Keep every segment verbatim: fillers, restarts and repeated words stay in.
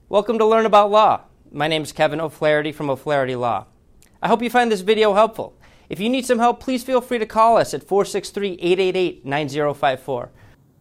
Welcome to Learn About Law. My name is Kevin O'Flaherty from O'Flaherty Law. I hope you find this video helpful. If you need some help, please feel free to call us at four six three, eight eight eight, nine zero five four.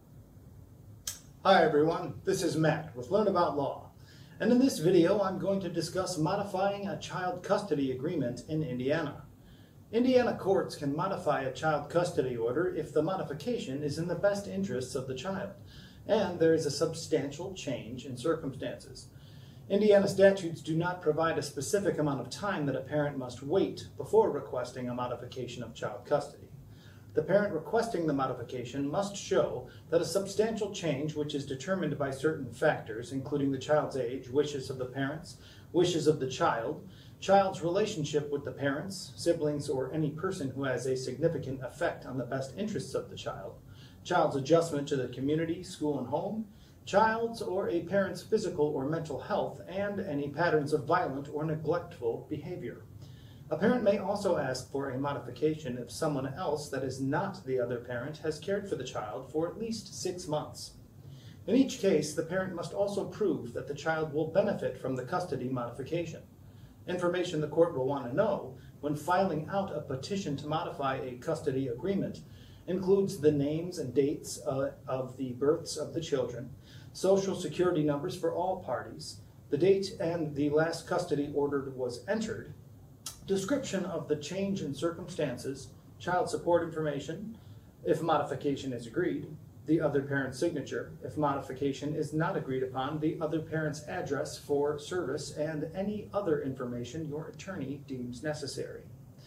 Hi everyone, this is Matt with Learn About Law. And in this video I'm going to discuss modifying a child custody agreement in Indiana. Indiana courts can modify a child custody order if the modification is in the best interests of the child and there is a substantial change in circumstances. Indiana statutes do not provide a specific amount of time that a parent must wait before requesting a modification of child custody. The parent requesting the modification must show that a substantial change which is determined by certain factors, including the child's age, wishes of the parents, wishes of the child, child's relationship with the parents, siblings, or any person who has a significant effect on the best interests of the child, child's adjustment to the community, school, and home, child's or a parent's physical or mental health, and any patterns of violent or neglectful behavior. A parent may also ask for a modification if someone else that is not the other parent has cared for the child for at least six months. In each case, the parent must also prove that the child will benefit from the custody modification. Information the court will want to know when filing out a petition to modify a custody agreement includes the names and dates uh, of the births of the children, social security numbers for all parties, the date and the last custody order was entered, description of the change in circumstances, child support information, if modification is agreed, the other parent's signature, if modification is not agreed upon, the other parent's address for service, and any other information your attorney deems necessary.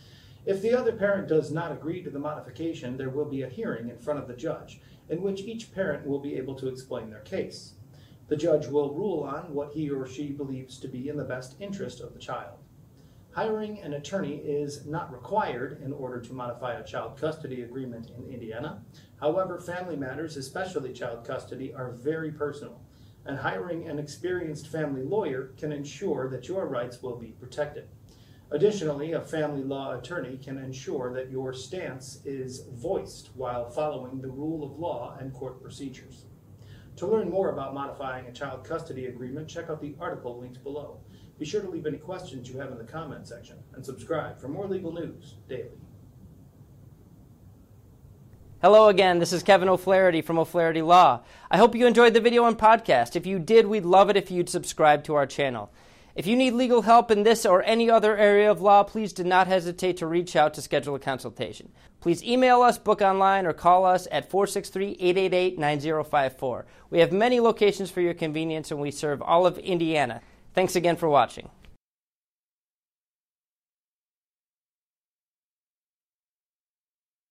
If the other parent does not agree to the modification, there will be a hearing in front of the judge in which each parent will be able to explain their case. The judge will rule on what he or she believes to be in the best interest of the child. Hiring an attorney is not required in order to modify a child custody agreement in Indiana. However, family matters, especially child custody, are very personal, and hiring an experienced family lawyer can ensure that your rights will be protected. Additionally, a family law attorney can ensure that your stance is voiced while following the rule of law and court procedures. To learn more about modifying a child custody agreement, check out the article linked below. Be sure to leave any questions you have in the comment section and subscribe for more legal news daily. Hello again, this is Kevin O'Flaherty from O'Flaherty Law. I hope you enjoyed the video and podcast. If you did, we'd love it if you'd subscribe to our channel. If you need legal help in this or any other area of law, please do not hesitate to reach out to schedule a consultation. Please email us, book online, or call us at four six three, eight eight eight, nine zero five four. We have many locations for your convenience, and we serve all of Indiana. Thanks again for watching.